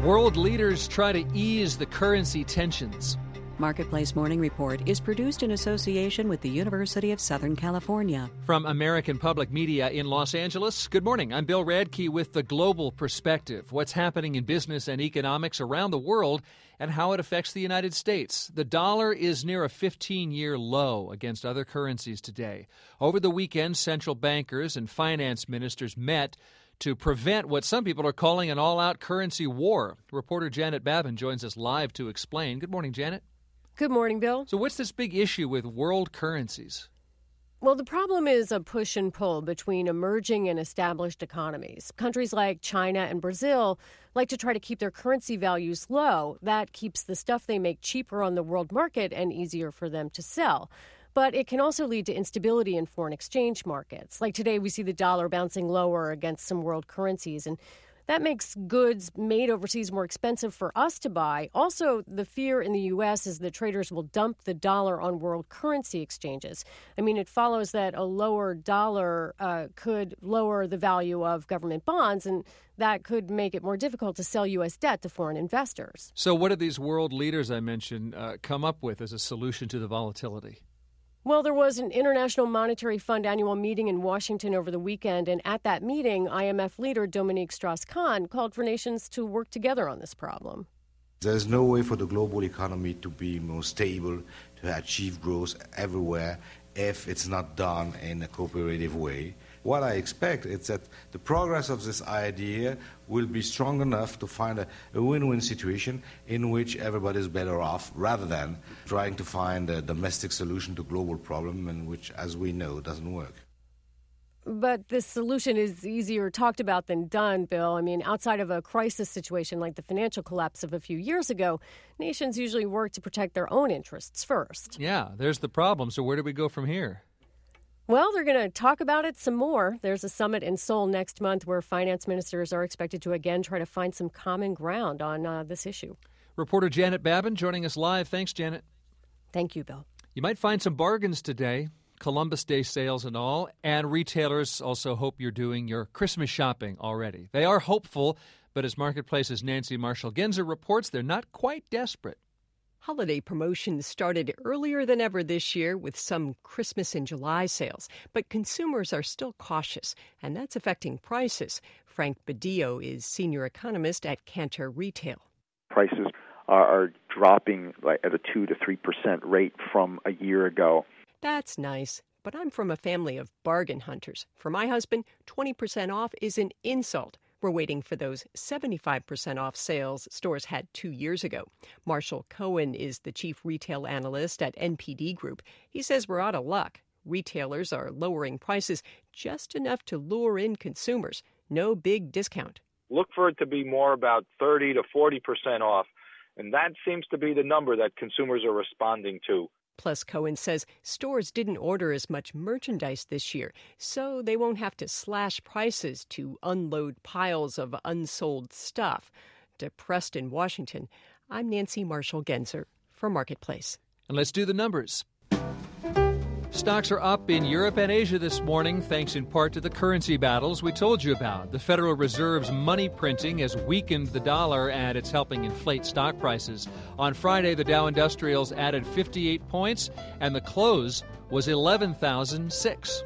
World leaders try to ease the currency tensions. Marketplace Morning Report is produced in association with the University of Southern California. From American Public Media in Los Angeles, good morning. I'm Bill Radke with the global perspective. What's happening in business and economics around the world and how it affects the United States. The dollar is near a 15-year low against other currencies today. Over the weekend, central bankers and finance ministers met to prevent what some people are calling an all-out currency war. Reporter Janet Babin joins us live to explain. Good morning, Janet. Good morning, Bill. So what's this big issue with world currencies? Well, the problem is a push and pull between emerging and established economies. Countries like China and Brazil like to try to keep their currency values low. That keeps the stuff they make cheaper on the world market and easier for them to sell. But it can also lead to instability in foreign exchange markets. Like today, we see the dollar bouncing lower against some world currencies, and that makes goods made overseas more expensive for us to buy. Also, the fear in the U.S. is that traders will dump the dollar on world currency exchanges. I mean, it follows that a lower dollar could lower the value of government bonds, and that could make it more difficult to sell U.S. debt to foreign investors. So what did these world leaders I mentioned come up with as a solution to the volatility? Well, there was an International Monetary Fund annual meeting in Washington over the weekend, and at that meeting, IMF leader Dominique Strauss-Kahn called for nations to work together on this problem. There's no way for the global economy to be more stable, to achieve growth everywhere, if it's not done in a cooperative way. What I expect is that the progress of this idea will be strong enough to find a win-win situation in which everybody's better off, rather than trying to find a domestic solution to global problem, in which, as we know, doesn't work. But this solution is easier talked about than done, Bill. I mean, outside of a crisis situation like the financial collapse of a few years ago, nations usually work to protect their own interests first. Yeah, there's the problem. So where do we go from here? Well, they're going to talk about it some more. There's a summit in Seoul next month where finance ministers are expected to again try to find some common ground on this issue. Reporter Janet Babin joining us live. Thanks, Janet. Thank you, Bill. You might find some bargains today, Columbus Day sales and all, and retailers also hope you're doing your Christmas shopping already. They are hopeful, but as Marketplace's Nancy Marshall-Genzer reports, they're not quite desperate. Holiday promotions started earlier than ever this year with some Christmas in July sales, but consumers are still cautious, and that's affecting prices. Frank Badillo is senior economist at Kantar Retail. Prices are dropping at a 2 to 3% rate from a year ago. That's nice, but I'm from a family of bargain hunters. For my husband, 20% off is an insult. We're waiting for those 75% off sales stores had 2 years ago. Marshall Cohen is the chief retail analyst at NPD Group. He says we're out of luck. Retailers are lowering prices just enough to lure in consumers. No big discount. Look for it to be more about 30 to 40% off, and that seems to be the number that consumers are responding to. Plus, Cohen says stores didn't order as much merchandise this year, so they won't have to slash prices to unload piles of unsold stuff. Depressed in Washington, I'm Nancy Marshall-Genzer for Marketplace. And let's do the numbers. Stocks are up in Europe and Asia this morning, thanks in part to the currency battles we told you about. The Federal Reserve's money printing has weakened the dollar, and it's helping inflate stock prices. On Friday, the Dow Industrials added 58 points, and the close was 11,006.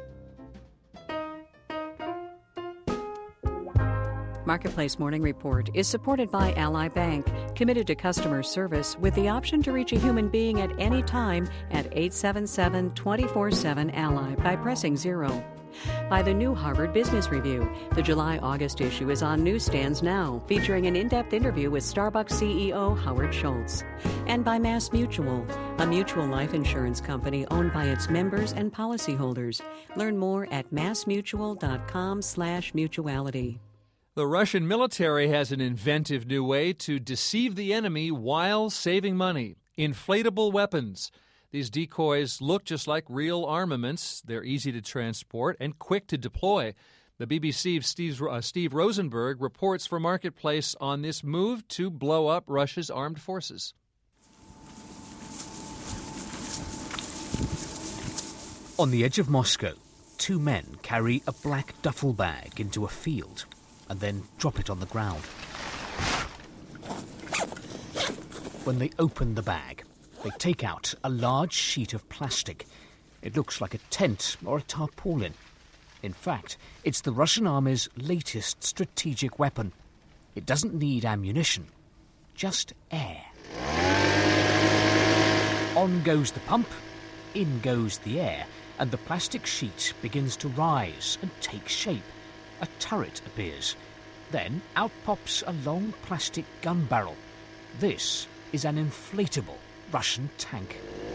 Marketplace Morning Report is supported by Ally Bank, committed to customer service with the option to reach a human being at any time at 877-24-7-ALLY by pressing 0. By the new Harvard Business Review. The July-August issue is on newsstands now, featuring an in-depth interview with Starbucks CEO Howard Schultz. And by MassMutual, a mutual life insurance company owned by its members and policyholders. Learn more at massmutual.com/mutuality. The Russian military has an inventive new way to deceive the enemy while saving money. Inflatable weapons. These decoys look just like real armaments. They're easy to transport and quick to deploy. The BBC's Steve Rosenberg reports for Marketplace on this move to blow up Russia's armed forces. On the edge of Moscow, two men carry a black duffel bag into a field and then drop it on the ground. when they open the bag. They take out a large sheet of plastic. It looks like a tent or a tarpaulin. In fact, it's the Russian army's latest strategic weapon. It doesn't need ammunition, just air. On goes the pump, in goes the air, and the plastic sheet begins to rise and take shape. A turret appears. Then out pops a long plastic gun barrel. This is an inflatable Russian tank.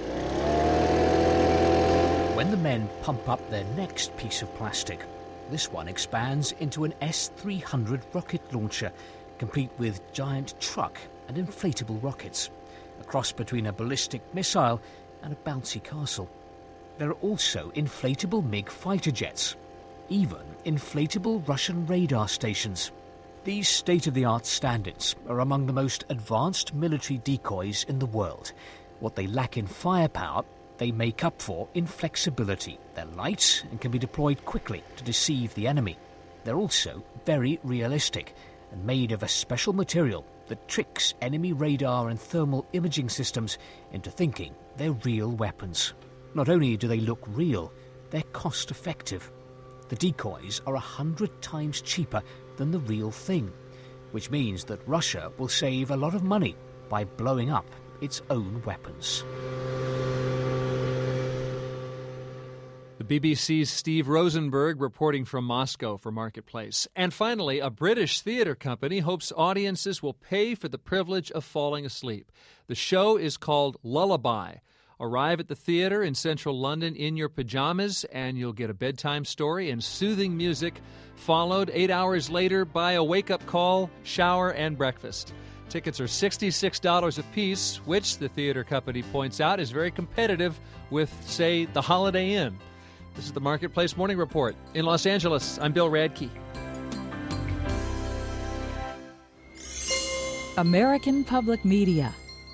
When the men pump up their next piece of plastic, this one expands into an S-300 rocket launcher, complete with giant truck and inflatable rockets, a cross between a ballistic missile and a bouncy castle. There are also inflatable MiG fighter jets, even inflatable Russian radar stations. These state-of-the-art stand-ins are among the most advanced military decoys in the world. What they lack in firepower, they make up for in flexibility. They're light and can be deployed quickly to deceive the enemy. They're also very realistic and made of a special material that tricks enemy radar and thermal imaging systems into thinking they're real weapons. Not only do they look real, they're cost-effective. The decoys are 100 times cheaper than the real thing, which means that Russia will save a lot of money by blowing up its own weapons. The BBC's Steve Rosenberg reporting from Moscow for Marketplace. And finally, a British theatre company hopes audiences will pay for the privilege of falling asleep. The show is called Lullaby. Arrive at the theatre in central London in your pajamas, and you'll get a bedtime story and soothing music, followed 8 hours later by a wake-up call, shower, and breakfast. Tickets are $66 apiece, which the theatre company points out is very competitive with, say, the Holiday Inn. This is the Marketplace Morning Report. In Los Angeles, I'm Bill Radke. American Public Media.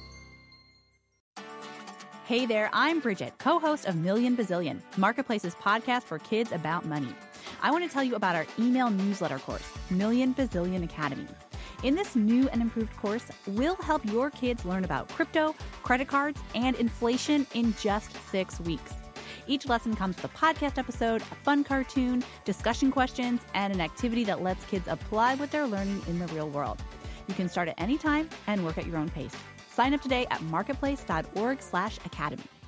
Hey there, I'm Bridget, co-host of Million Bazillion, Marketplace's podcast for kids about money. I want to tell you about our email newsletter course, Million Bazillion Academy. In this new and improved course, we'll help your kids learn about crypto, credit cards, and inflation in just 6 weeks. Each lesson comes with a podcast episode, a fun cartoon, discussion questions, and an activity that lets kids apply what they're learning in the real world. You can start at any time and work at your own pace. Sign up today at marketplace.org/academy.